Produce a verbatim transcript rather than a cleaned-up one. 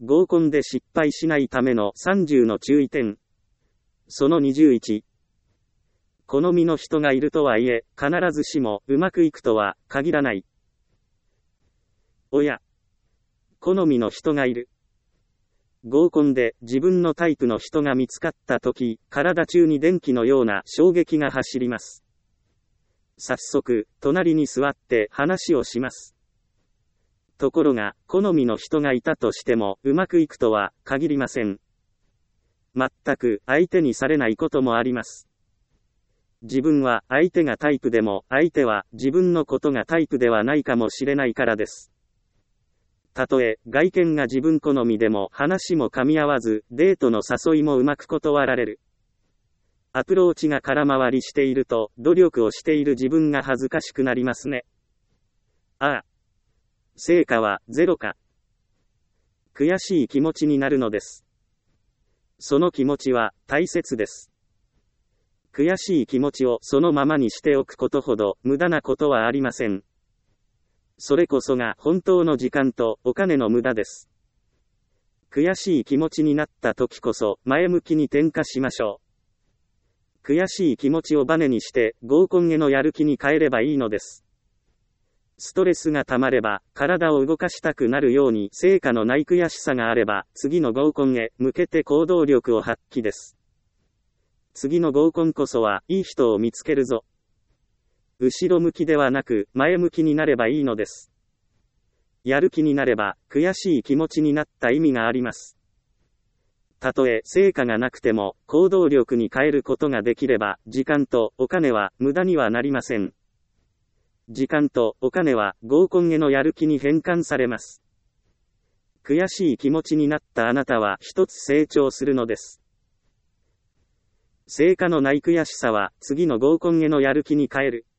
合コンで失敗しないためのさんじゅうの注意点。そのにじゅういち。好みの人がいるとはいえ、必ずしもうまくいくとは限らない。おや、好みの人がいる。合コンで自分のタイプの人が見つかったとき、体中に電気のような衝撃が走ります。早速、隣に座って話をします。ところが、好みの人がいたとしても、うまくいくとは限りません。全く相手にされないこともあります。自分は相手がタイプでも、相手は自分のことがタイプではないかもしれないからです。たとえ外見が自分好みでも話も噛み合わず、デートの誘いもうまく断られる。アプローチが空回りしていると、努力をしている自分が恥ずかしくなりますね。ああ。成果はゼロか。悔しい気持ちになるのです。その気持ちは大切です。悔しい気持ちをそのままにしておくことほど無駄なことはありません。それこそが本当の時間とお金の無駄です。悔しい気持ちになった時こそ前向きに転化しましょう。悔しい気持ちをバネにして合コンへのやる気に変えればいいのです。ストレスが溜まれば体を動かしたくなるように成果のない悔しさがあれば次の合コンへ向けて行動力を発揮です。次の合コンこそはいい人を見つけるぞ。後ろ向きではなく前向きになればいいのです。やる気になれば悔しい気持ちになった意味があります。たとえ成果がなくても行動力に変えることができれば時間とお金は無駄にはなりません。時間とお金は合コンへのやる気に変換されます。悔しい気持ちになったあなたは一つ成長するのです。成果のない悔しさは次の合コンへのやる気に変える。